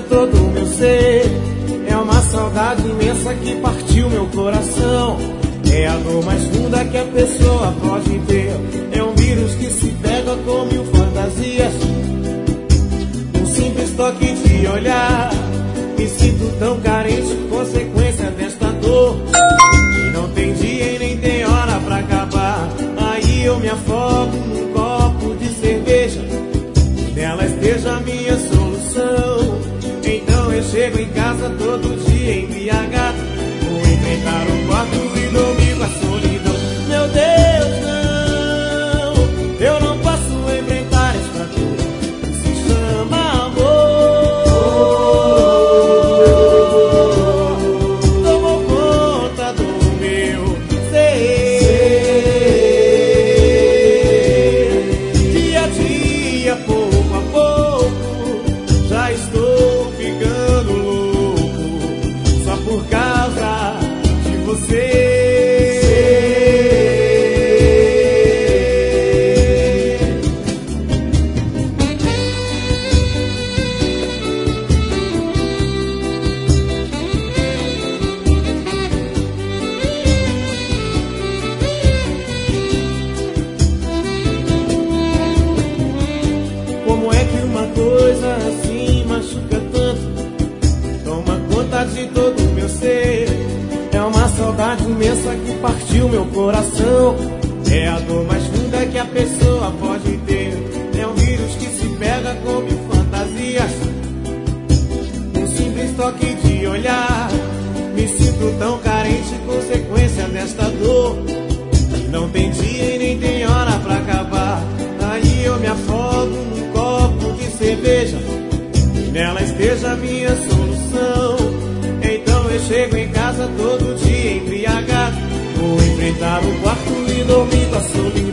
todo o meu ser. É uma saudade imensa que partiu meu coração. É a dor mais funda que a pessoa pode ter. É um vírus que se pega com mil fantasias. Um simples toque de olhar. Me sinto tão carente, consequência desta dor. E não tem dia e nem tem hora pra acabar. Aí eu me afogo num copo de cerveja. Nela esteja a minha solução. Então eu chego em casa todo dia embriagado. Vou enfrentar o quarto e dormir com a solidão. Meu Deus, não, eu não posso enfrentar esta dor que se chama amor. Tomou conta do meu ser. Dia a dia, pouco a pouco, já estou ficando louco, só por causa de você. Como é que uma coisa assim machuca tanto? Toma conta de todo o meu ser. É uma saudade imensa que partiu meu coração. É a dor mais funda que a pessoa pode ter. É um vírus que se pega com mil fantasias. Um simples toque de olhar. Me sinto tão carente, consequência desta dor. E não tem dia e nem tem hora pra acabar. Aí eu me afogo num copo de cerveja. E nela esteja a minha solução. Então eu chego em casa todo dia embriagado. Vou enfrentar o quarto e dormir com a solidão.